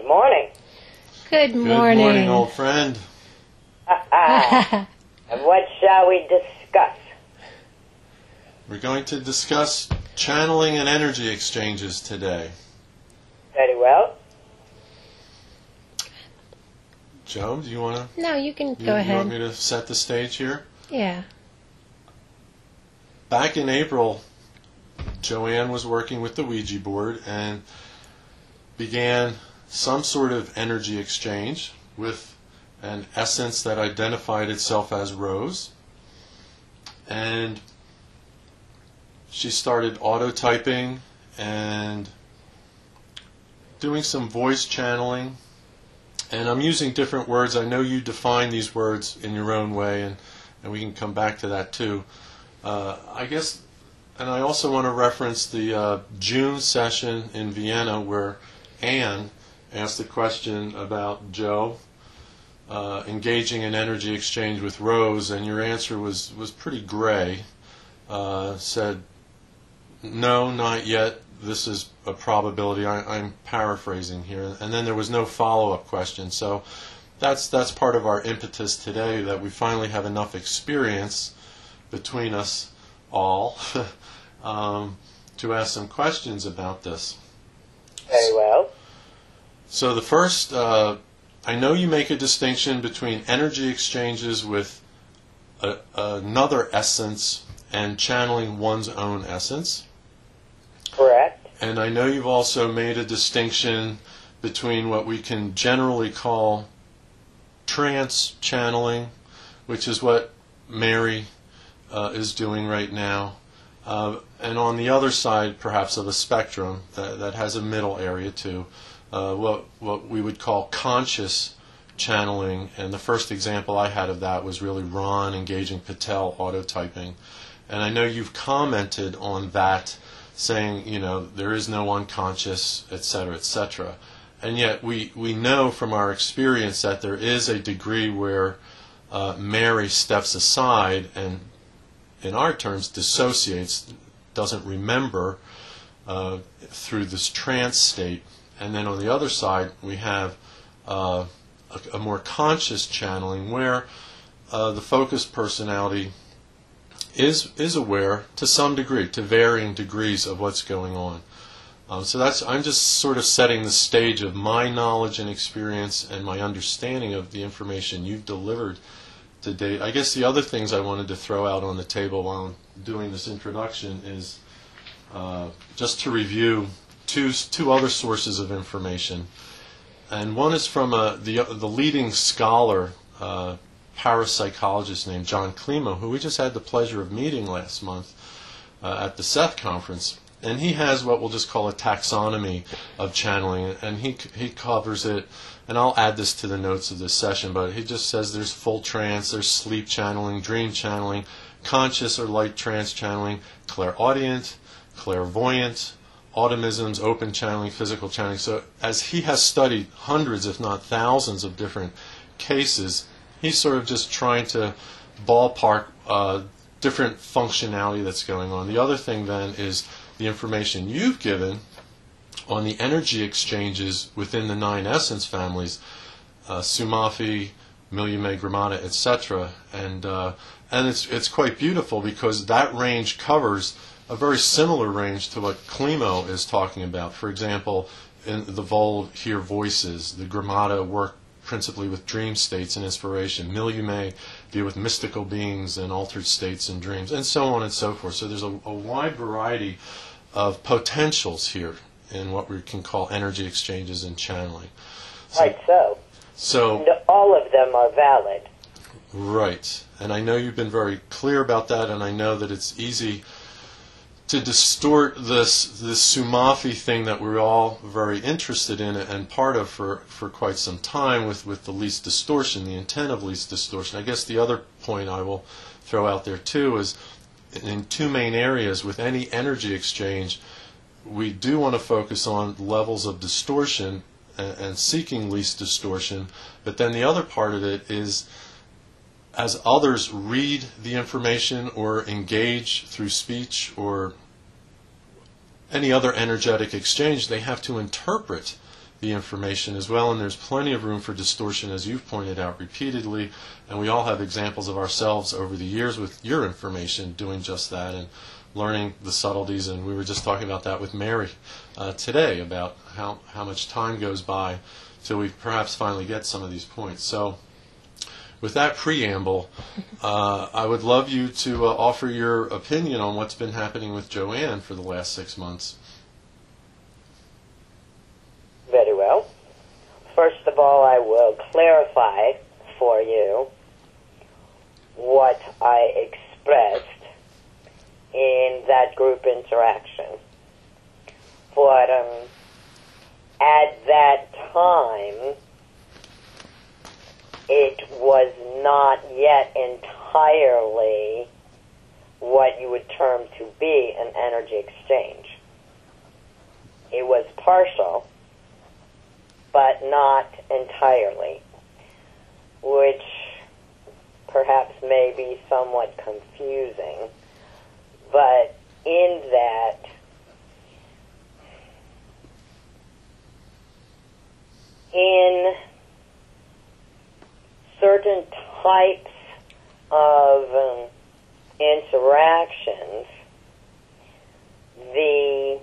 Good morning. Good morning. Good morning, old friend. And what shall we discuss? We're going to discuss channeling and energy exchanges today. Very well. Joe, do you want to? No, you can go You ahead. want me to set the stage here? Yeah. Back in April, Joanne was working with the Ouija board and began some sort of energy exchange with an essence that identified itself as Rose. And she started auto-typing and doing some voice channeling. And I'm using different words. I know you define these words in your own way, and we can come back to that too. I guess, and I also want to reference the June session in Vienna where Anne asked a question about Joe engaging in energy exchange with Rose, and your answer was pretty gray. Said, no, not yet. This is a probability. I'm paraphrasing here. And then there was no follow-up question. So that's part of our impetus today, that we finally have enough experience between us all to ask some questions about this. Very well. So the first, I know you make a distinction between energy exchanges with another essence and channeling one's own essence. Correct. And I know you've also made a distinction between what we can generally call trance channeling, which is what Mary is doing right now, and on the other side, perhaps, of a spectrum that has a middle area too, what we would call conscious channeling. And the first example I had of that was really Ron engaging Patel autotyping. And I know you've commented on that, saying, there is no unconscious, etc., etc. And yet we know from our experience that there is a degree where Mary steps aside and, in our terms, dissociates, doesn't remember through this trance state. And then on the other side, we have a more conscious channeling where the focused personality is aware to some degree, to varying degrees of what's going on. So I'm just sort of setting the stage of my knowledge and experience and my understanding of the information you've delivered to date. I guess the other things I wanted to throw out on the table while I'm doing this introduction is just to review two other sources of information. And one is from the leading scholar, parapsychologist named John Klimo, who we just had the pleasure of meeting last month at the Seth conference. And he has what we'll just call a taxonomy of channeling, and he covers it, and I'll add this to the notes of this session, but he just says there's full trance, there's sleep channeling, dream channeling, conscious or light trance channeling, clairaudient, clairvoyant, automisms, open channeling, physical channeling. So as he has studied hundreds, if not thousands, of different cases, he's sort of just trying to ballpark different functionality that's going on. The other thing then is the information you've given on the energy exchanges within the 9 essence families, Sumafi, Milyume, Gramata, etc. And it's quite beautiful because that range covers a very similar range to what Klimo is talking about. For example, in the Vole hear voices, the Gramata work principally with dream states and inspiration. Milyume deal with mystical beings and altered states and dreams, and so on and so forth. So there's a wide variety of potentials here in what we can call energy exchanges and channeling. Right, so. And all of them are valid. Right. And I know you've been very clear about that, and I know that it's easy to distort this Sumafi thing that we're all very interested in and part of for quite some time with the least distortion, the intent of least distortion. I guess the other point I will throw out there too is in 2 main areas with any energy exchange, we do want to focus on levels of distortion and seeking least distortion, but then the other part of it is as others read the information or engage through speech or any other energetic exchange, they have to interpret the information as well, and there's plenty of room for distortion, as you've pointed out repeatedly, and we all have examples of ourselves over the years with your information doing just that and learning the subtleties, and we were just talking about that with Mary today, about how much time goes by till we perhaps finally get some of these points. So with that preamble, I would love you to offer your opinion on what's been happening with Joanne for the last 6 months. Very well. First of all, I will clarify for you what I expressed in that group interaction. But at that time, it was not yet entirely what you would term to be an energy exchange. It was partial, but not entirely, which perhaps may be somewhat confusing. But in that, in certain types of interactions, the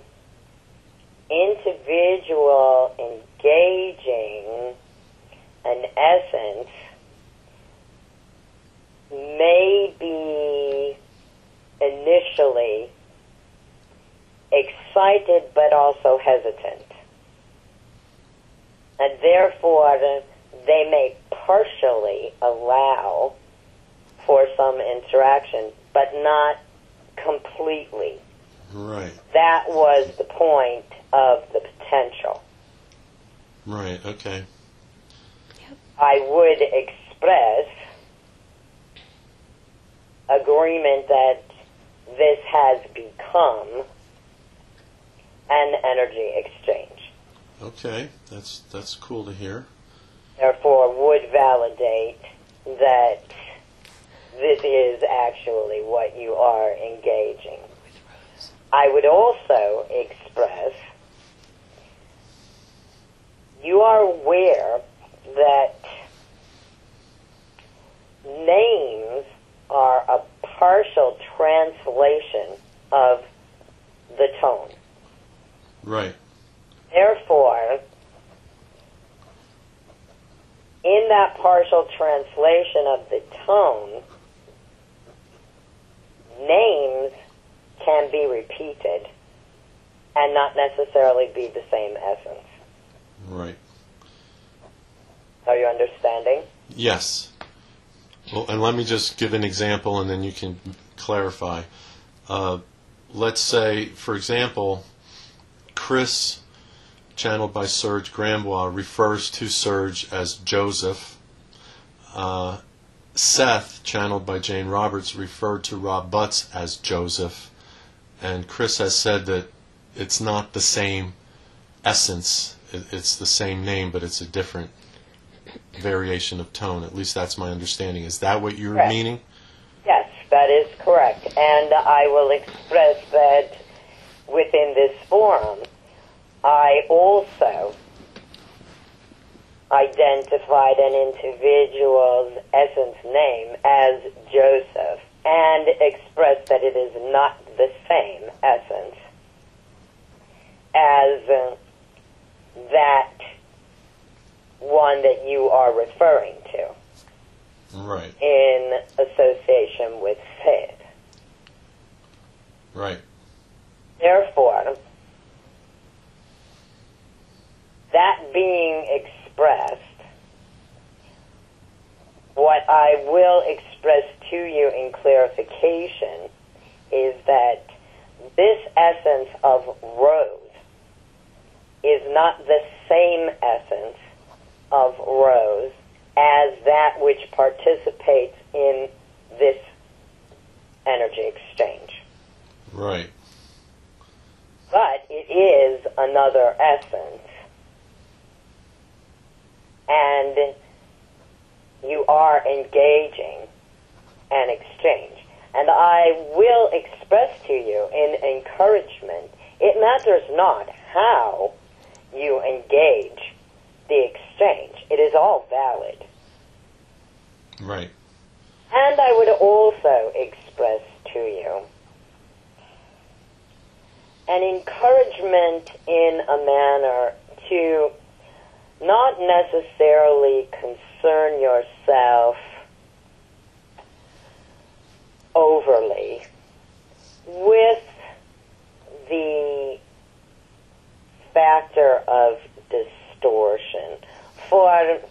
individual engaging an essence may be initially excited but also hesitant. And therefore, they may partially allow for some interaction, but not completely. Right. That was the point of the potential. Right, okay. I would express agreement that this has become an energy exchange. Okay, that's cool to hear. Therefore, would validate that this is actually what you are engaging. I would also express you are aware that names are a partial translation of the tone. Right. Therefore, in that partial translation of the tone, names can be repeated and not necessarily be the same essence. Right. Are you understanding? Yes. Well, and let me just give an example, and then you can clarify. Let's say, for example, Chris, channeled by Serge Grambois, refers to Serge as Joseph. Seth, channeled by Jane Roberts, referred to Rob Butts as Joseph. And Chris has said that it's not the same essence. It's the same name, but it's a different variation of tone. At least that's my understanding. Is that what you're correct. Meaning? Yes, that is correct. And I will express that within this forum, I also identified an individual's essence name as Joseph and expressed that it is not the same essence as that one that you are referring to. Right. In association with Sid. Right. Therefore, that being expressed, what I will express to you in clarification is that this essence of Rose is not the same essence of Rose as that which participates in this energy exchange. Right. But it is another essence. And you are engaging an exchange. And I will express to you in encouragement, it matters not how you engage all valid. Right. And I would also express to you an encouragement in a manner to not necessarily concern yourself overly with the factor of distortion. For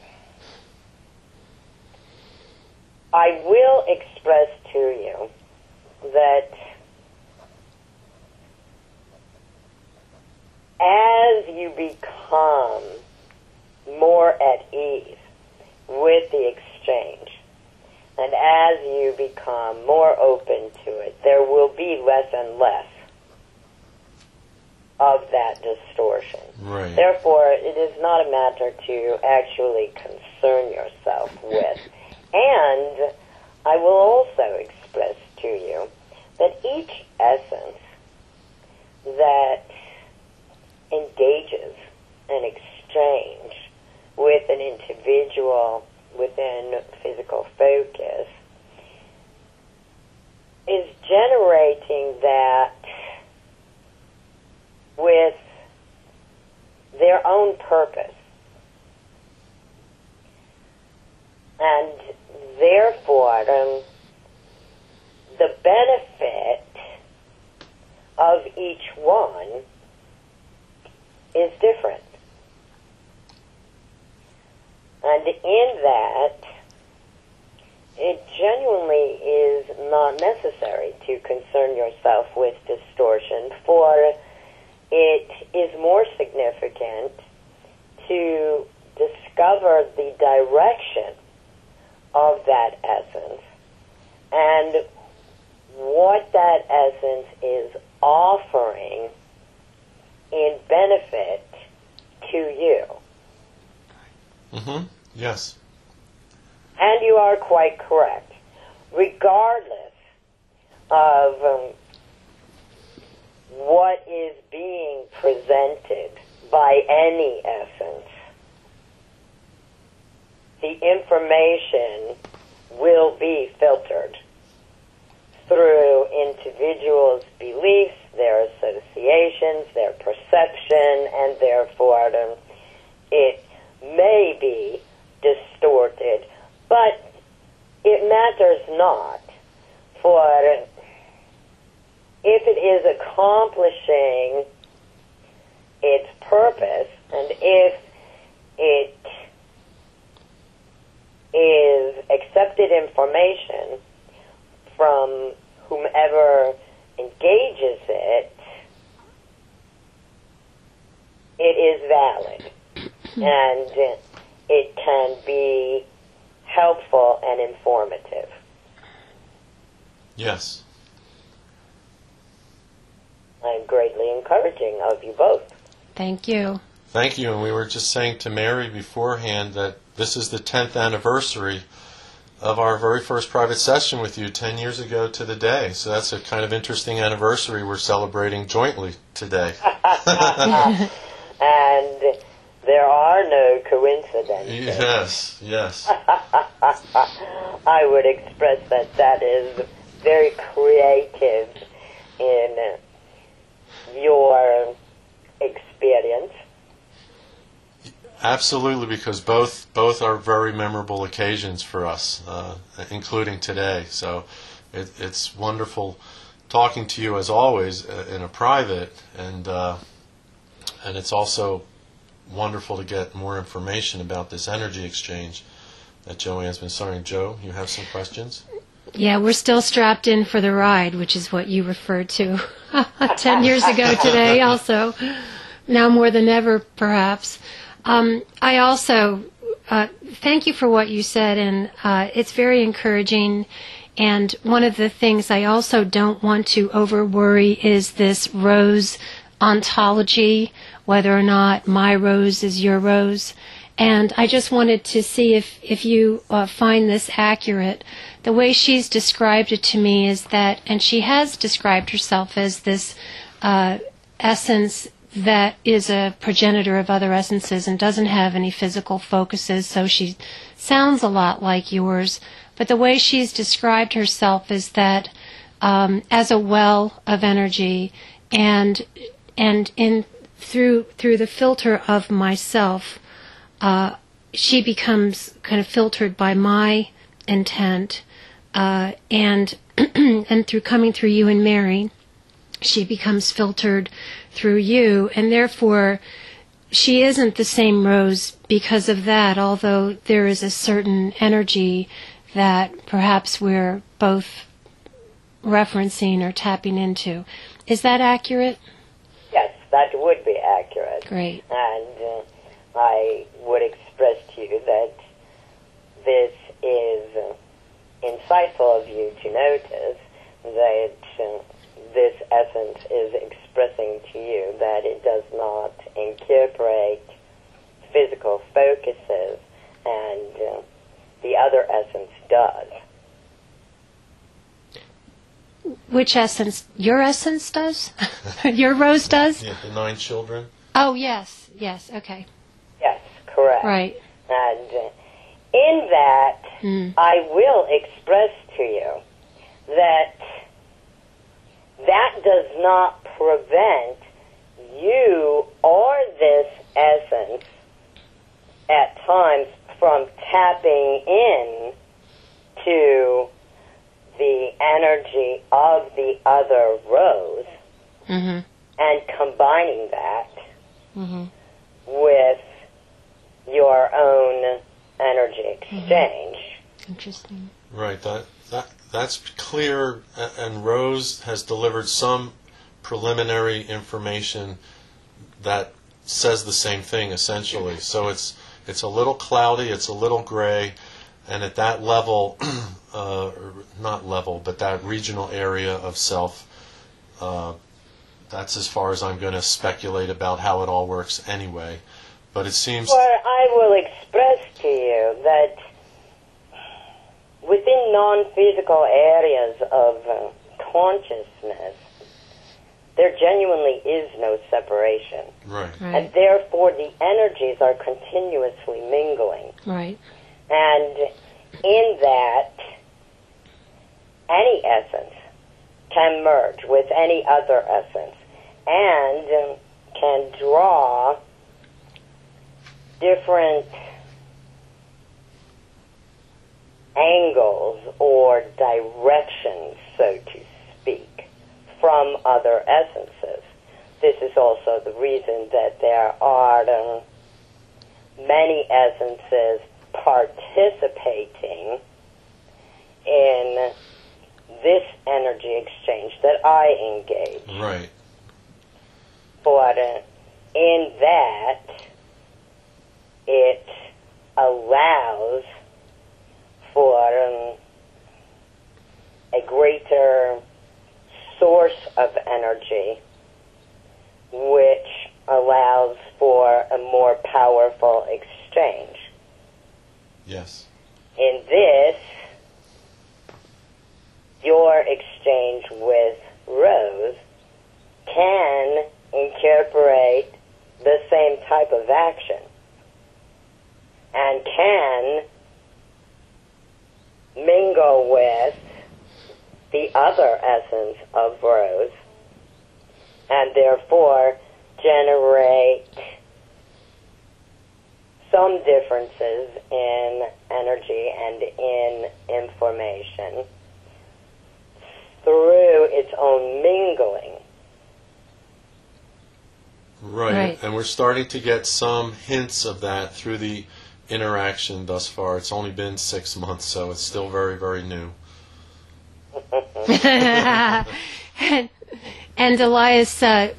I will express to you that as you become more at ease with the exchange, and as you become more open to it, there will be less and less of that distortion. Right. Therefore, it is not a matter to actually concern yourself with. And I will also express to you that each essence that engages an exchange with an individual within physical focus is generating that with their own purpose. And therefore, the benefit of each one is different. And in that, it genuinely is not necessary to concern yourself with distortion, for it is more significant to discover the direction of that essence and what that essence is offering in benefit to you. Mm-hmm. Yes. And you are quite correct. Regardless of what is being presented by any essence, the information will be filtered through individuals' beliefs, their associations, their perception, and therefore it may be distorted, but it matters not, for if it is accomplishing its purpose, and if it is accepted information from whomever engages it, it is valid, and it can be helpful and informative. Yes. I'm greatly encouraging of you both. Thank you. Thank you. And we were just saying to Mary beforehand that this is the 10th anniversary of our very first private session with you 10 years ago to the day. So that's a kind of interesting anniversary we're celebrating jointly today. And there are no coincidences. Yes, yes. I would express that is very creative in your experience. Absolutely, because both are very memorable occasions for us, including today. So it's wonderful talking to you as always in a private, and it's also wonderful to get more information about this energy exchange that Joanne's been starting. Joe, you have some questions? Yeah, we're still strapped in for the ride, which is what you referred to 10 years ago today also. Now more than ever, perhaps. I also thank you for what you said, and it's very encouraging. And one of the things I also don't want to over-worry is this rose ontology, whether or not my rose is your rose. And I just wanted to see if you find this accurate. The way she's described it to me is that, and she has described herself as this essence that is a progenitor of other essences and doesn't have any physical focuses, so she sounds a lot like yours. But the way she's described herself is that as a well of energy, and in through the filter of myself, she becomes kind of filtered by my intent, and and through coming through you and Mary, she becomes filtered through you, and therefore she isn't the same Rose because of that, although there is a certain energy that perhaps we're both referencing or tapping into. Is that accurate? Yes, that would be accurate. Great. And I would express to you that this is insightful of you to notice that this essence is expressing to you that it does not incorporate physical focuses, and the other essence does. Which essence? Your essence does? Your Rose does? Yeah, the 9 children. Oh, yes, okay. Yes, correct. Right. And in that, I will express to you that that does not prevent you or this essence at times from tapping in to the energy of the other Rose and combining that with your own energy exchange. Interesting. Right. That's clear. And Rose has delivered some preliminary information that says the same thing essentially. So it's a little cloudy. It's a little gray. And at that level, not level, but that regional area of self, that's as far as I'm going to speculate about how it all works anyway. But it seems... Well, I will express to you that within non-physical areas of consciousness, there genuinely is no separation. Right. And therefore the energies are continuously mingling. Right. And in that, any essence can merge with any other essence and can draw different angles or directions, so to speak, from other essences. This is also the reason that there are many essences participating in this energy exchange that I engage. Right. But in that, it allows for a greater source of energy, which allows for a more powerful exchange. Yes. In this, your exchange with Rose can incorporate the same type of action and can mingle with the other essence of Rose and therefore generate some differences in energy and in information through its own mingling. Right. And we're starting to get some hints of that through the interaction thus far. It's only been 6 months, so it's still very, very new. And Elias,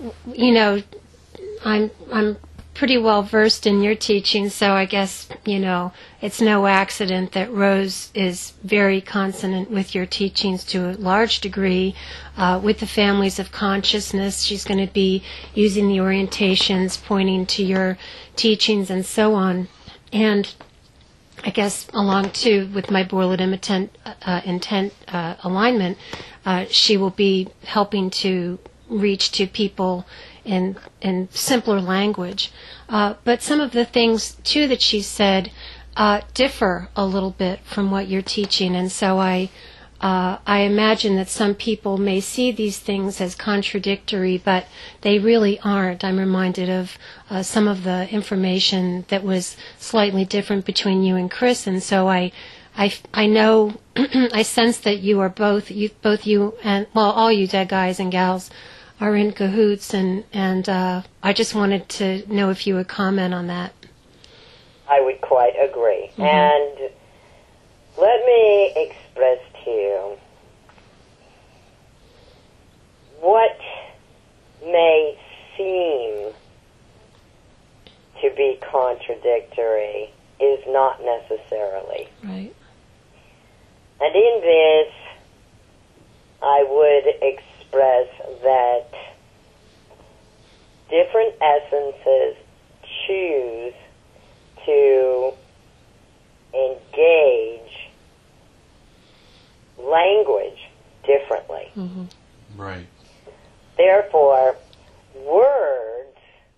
I'm pretty well versed in your teaching, so I guess, it's no accident that Rose is very consonant with your teachings to a large degree. With the families of consciousness, she's going to be using the orientations, pointing to your teachings and so on. And I guess along too with my Borladim intent alignment, she will be helping to reach to people in simpler language. But some of the things too that she said differ a little bit from what you're teaching, and so I imagine that some people may see these things as contradictory, but they really aren't. I'm reminded of some of the information that was slightly different between you and Chris, and so I know, I sense that you are both you and, well, all you dead guys and gals are in cahoots, and I just wanted to know if you would comment on that. I would quite agree. Mm-hmm. And let me express to you what may seem to be contradictory is not necessarily. Right. And in this, I would express that different essences choose to engage language differently. Mm-hmm. Right. Therefore, words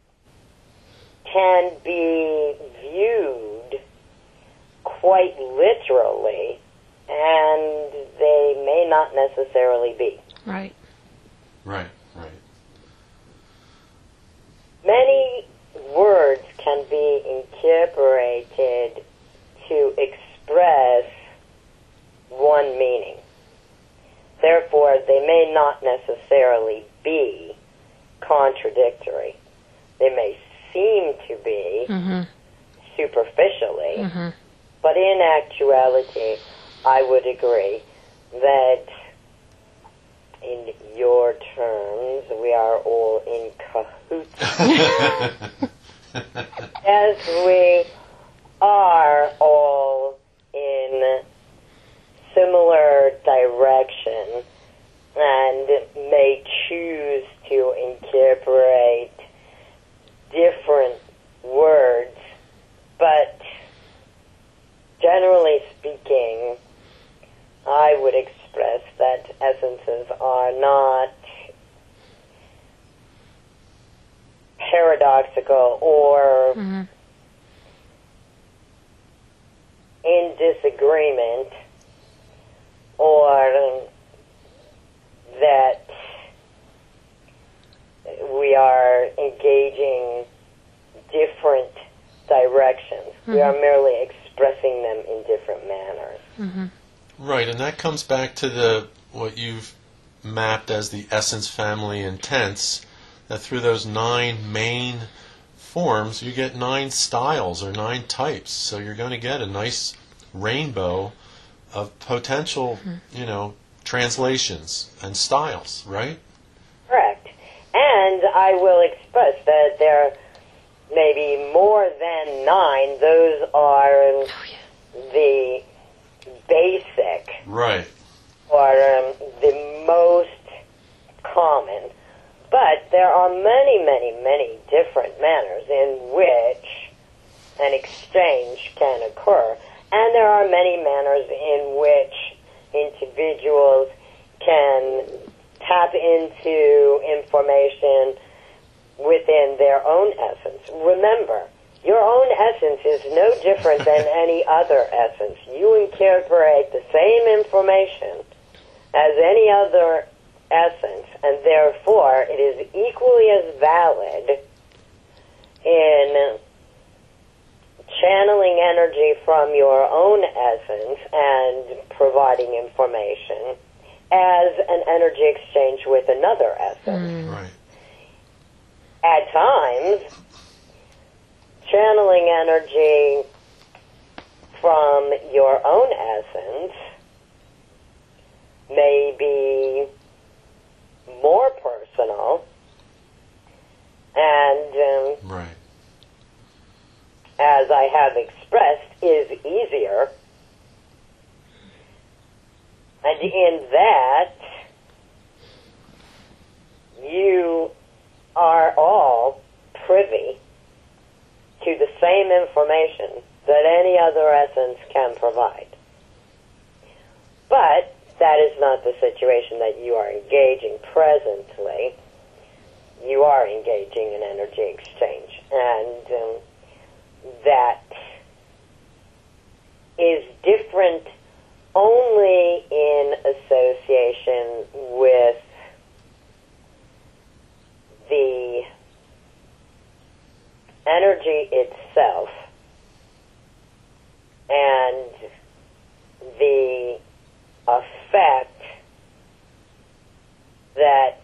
can be viewed quite literally, and they may not necessarily be. Right. Right, right. Many words can be incorporated to express one meaning. Therefore, they may not necessarily be contradictory. They may seem to be Mm-hmm. superficially, Mm-hmm. but in actuality, I would agree that in your terms, we are all in cahoots. As we are all in similar direction and may choose to incorporate different words, but generally speaking, I would express that essences are not paradoxical or Mm-hmm. in disagreement, or that we are engaging different directions. Mm-hmm. We are merely expressing them in different manners. Mm-hmm. Right, and that comes back to what you've mapped as the essence family intents, that through those 9 main forms, you get 9 styles or 9 types. So you're going to get a nice rainbow of potential, translations and styles, right? Correct. And I will express that there may be more than 9. Those are the basic, Right. or the most common. But there are many, many, many different manners in which an exchange can occur. And there are many manners in which individuals can tap into information within their own essence. Remember, your own essence is no different than any other essence. You incorporate the same information as any other essence, and therefore it is equally as valid in channeling energy from your own essence and providing information as an energy exchange with another essence. Right. At times, channeling energy from your own essence may be more personal and, Right. as I have expressed, is easier. And in that, you are all privy to the same information that any other essence can provide. But that is not the situation that you are engaging presently. you are engaging in energy exchange, and that is different only in association with the energy itself and the effect that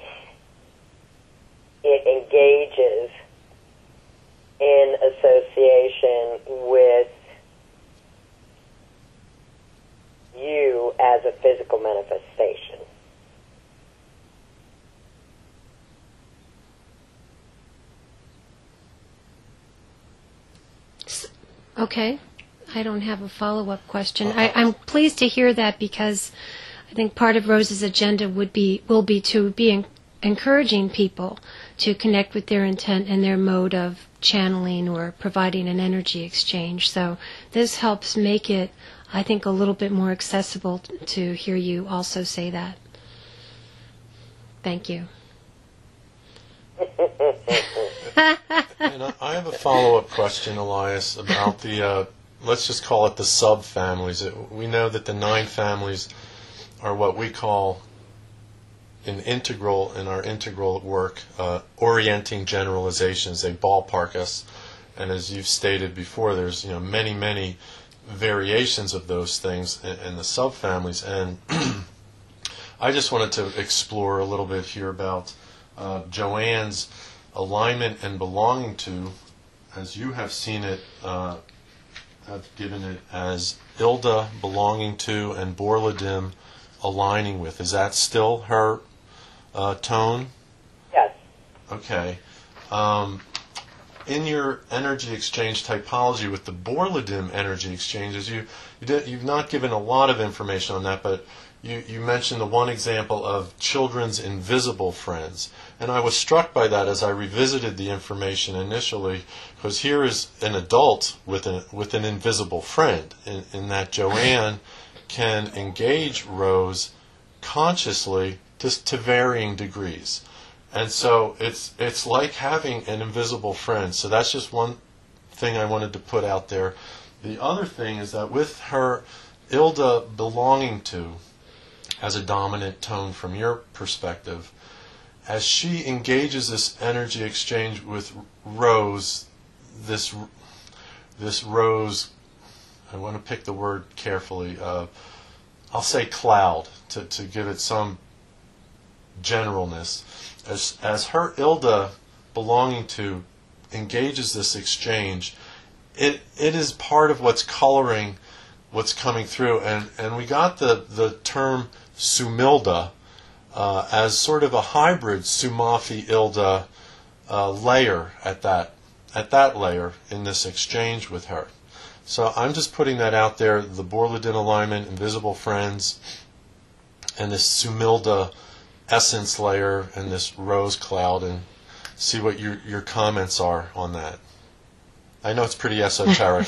it engages in association with you as a physical manifestation. Okay. I don't have a follow-up question. I'm pleased to hear that, because I think part of Rose's agenda will be to be encouraging people to connect with their intent and their mode of channeling or providing an energy exchange. So this helps make it, I think, a little bit more accessible to hear you also say that. Thank you. And I have a follow-up question, Elias, about the, let's just call it the sub-families. We know that the 9 families are what we call in our integral work, orienting generalizations. They ballpark us. And as you've stated before, there's many, many variations of those things in the sub-families. And I just wanted to explore a little bit here about Joanne's alignment and belonging to, as you have seen it, have given it as Ilda belonging to and Borladim aligning with. Is that still her tone? Yes. Okay. In your energy exchange typology with the Borladim energy exchanges, you've not given a lot of information on that, but you mentioned the one example of children's invisible friends. And I was struck by that as I revisited the information initially, because here is an adult with an invisible friend, in that Joanne can engage Rose consciously to varying degrees. And so it's like having an invisible friend. So that's just one thing I wanted to put out there. The other thing is that with her Ilda belonging to as a dominant tone from your perspective, as she engages this energy exchange with Rose, this Rose, I want to pick the word carefully, I'll say cloud to give it some generalness. As her Ilda belonging to engages this exchange, it is part of what's coloring what's coming through. And we got the term Sumilda as sort of a hybrid Sumafi Ilda layer at that layer in this exchange with her. So I'm just putting that out there, the Borladim alignment, invisible friends, and this Sumilda essence layer and this rose cloud, and see what your comments are on that. I know it's pretty esoteric.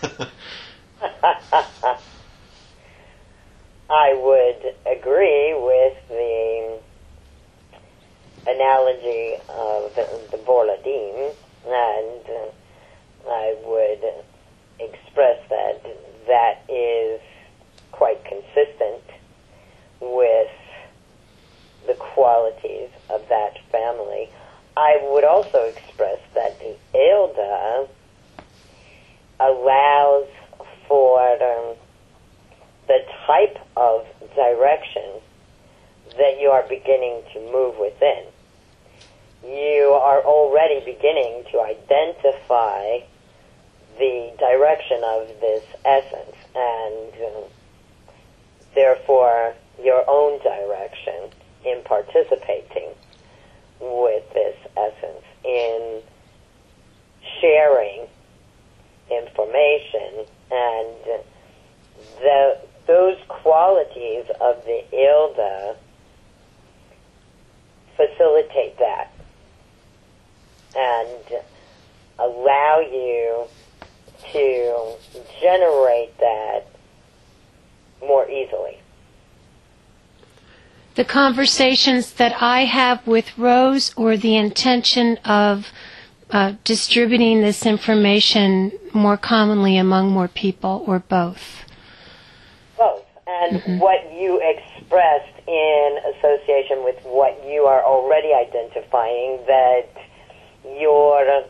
I would agree with the analogy of the Borladim, and I would express that is quite consistent with the qualities of that family. I would also express that the Ilda allows for the type of direction that you are beginning to move within. You are already beginning to identify the direction of this essence, and therefore your own direction in participating with this essence, in sharing information, and those qualities of the Ilda facilitate that and allow you to generate that more easily. the conversations that I have with Rose, or the intention of distributing this information more commonly among more people, or both? Both. And what you expressed in association with what you are already identifying, that your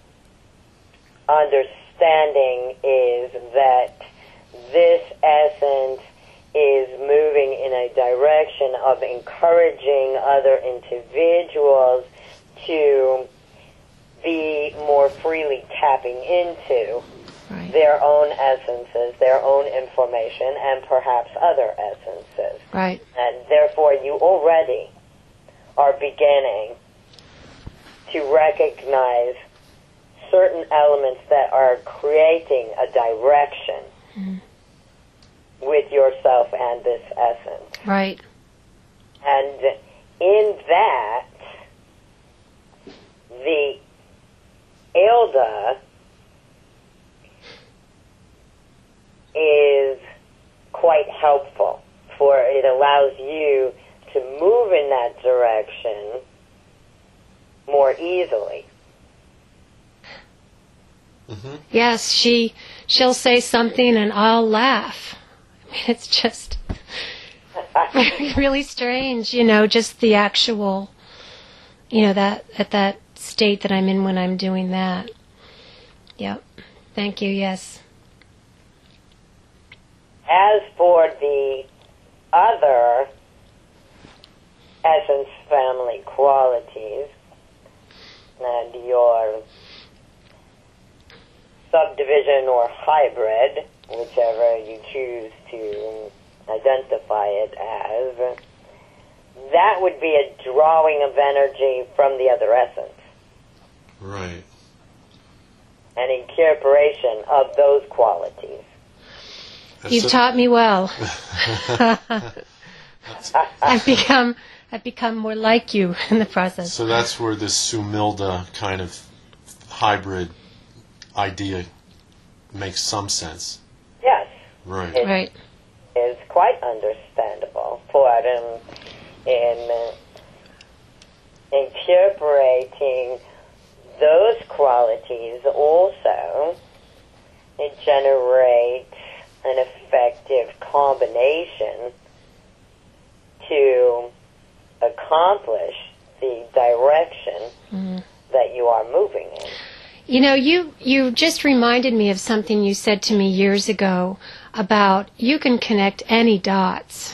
understanding is that this essence is moving in a direction of encouraging other individuals to be more freely tapping into their own essences, their own information, and perhaps other essences. Right. And therefore, you already are beginning to recognize certain elements that are creating a direction with yourself and this essence. Right. And in that, the Elda is quite helpful, for it allows you to move in that direction more easily. Mm-hmm. Yes, she'll say something and I'll laugh. I mean, it's just really strange, just the actual, that at that state that I'm in when I'm doing that. Yep. Thank you. Yes. As for the other essence family qualities and your subdivision or hybrid, whichever you choose to identify it as, that would be a drawing of energy from the other essence. Right. An incorporation of those qualities. You've taught me well. I've become more like you in the process. So that's where this Sumilda kind of hybrid idea makes some sense. Yes. Right. Right. Is quite understandable for in incorporating those qualities also. It generates an effective combination to accomplish the direction that you are moving in. You just reminded me of something you said to me years ago about you can connect any dots,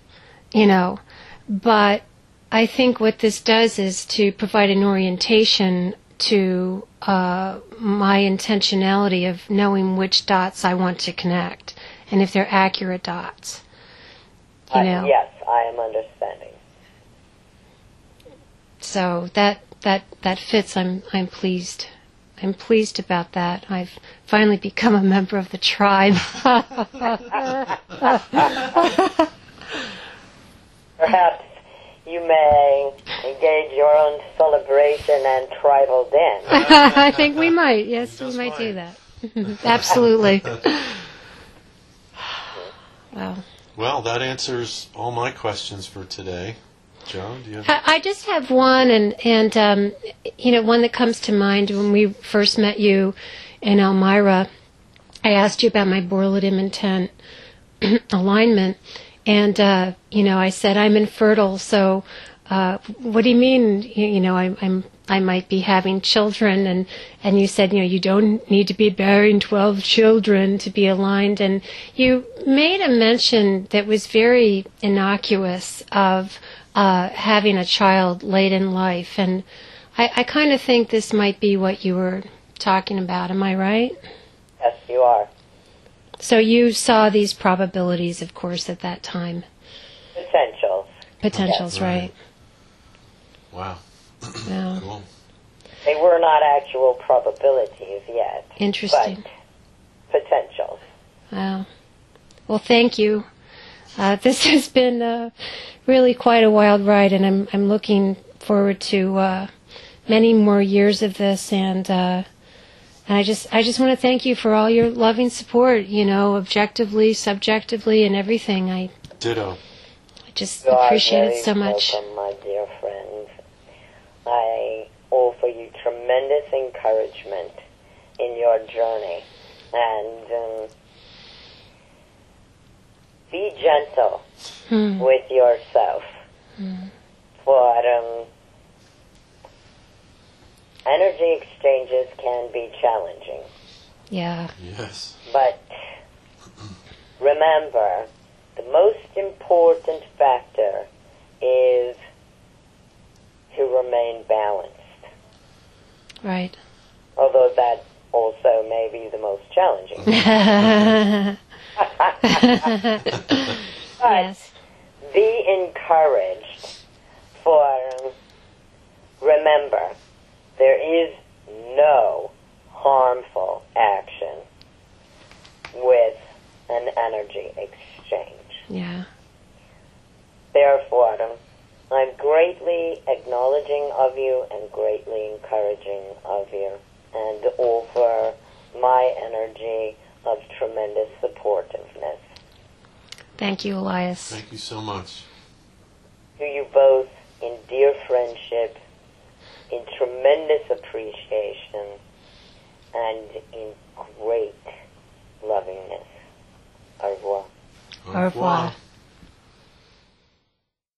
but I think what this does is to provide an orientation to my intentionality of knowing which dots I want to connect and if they're accurate dots. Yes, I am understanding. So that fits. I'm pleased. I'm pleased about that. I've finally become a member of the tribe. Perhaps you may engage your own celebration and tribal dance. I think we might. Yes, we might do that. Absolutely. Wow. Well, that answers all my questions for today. Joan, do you have... I just have one, and one that comes to mind when we first met you in Elmira. I asked you about my Borladim intent alignment, and I said I'm infertile. So, what do you mean? I might be having children, and you said you don't need to be bearing 12 children to be aligned, and you made a mention that was very innocuous of having a child late in life, and I kind of think this might be what you were talking about. Am I right? Yes, you are. So you saw these probabilities, of course, at that time. Potentials, yes. Right. Wow. Yeah. Cool. They were not actual probabilities yet. Interesting. But potentials. Wow. Well, thank you. This has been really quite a wild ride, and I'm looking forward to many more years of this. And I just want to thank you for all your loving support. Objectively, subjectively, and everything. Ditto. just You are appreciate very it so much. welcome, my dear friend. I offer you tremendous encouragement in your journey, and be gentle with yourself. For energy exchanges can be challenging. Yeah. Yes. But remember, the most important factor is to remain balanced. Right. Although that also may be the most challenging. But Yes. be encouraged, for remember, there is no harmful action with an energy exchange. Yeah. Therefore, I'm greatly acknowledging of you and greatly encouraging of you, and offer my energy of tremendous supportiveness Thank you, Elias. Thank you so much. to you both in dear friendship, in tremendous appreciation, and in great lovingness. Au revoir. Au revoir.